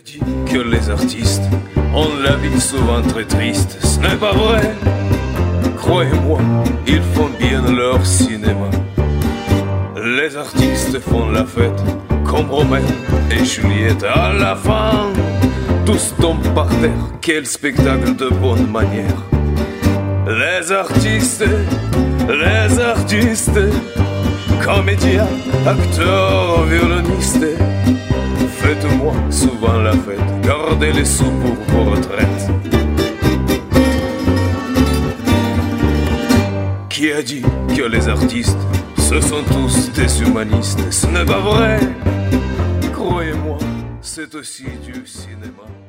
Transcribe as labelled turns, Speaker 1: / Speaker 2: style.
Speaker 1: dit que les artistes ont la vie souvent très triste. Ce n'est pas vrai. Croyez-moi, ils font bien leur cinéma. Les artistes font la fête comme Roméo et Juliette. À la fin, tous tombent par terre. Quel spectacle de bonne manière. Les artistes, comédiens, acteurs, violonistes, faites-moi souvent la fête, gardez les sous pour vos retraites. Qui a dit que les artistes, ce sont tous des humanistes? Ce n'est pas vrai. Croyez-moi, c'est aussi du cinéma.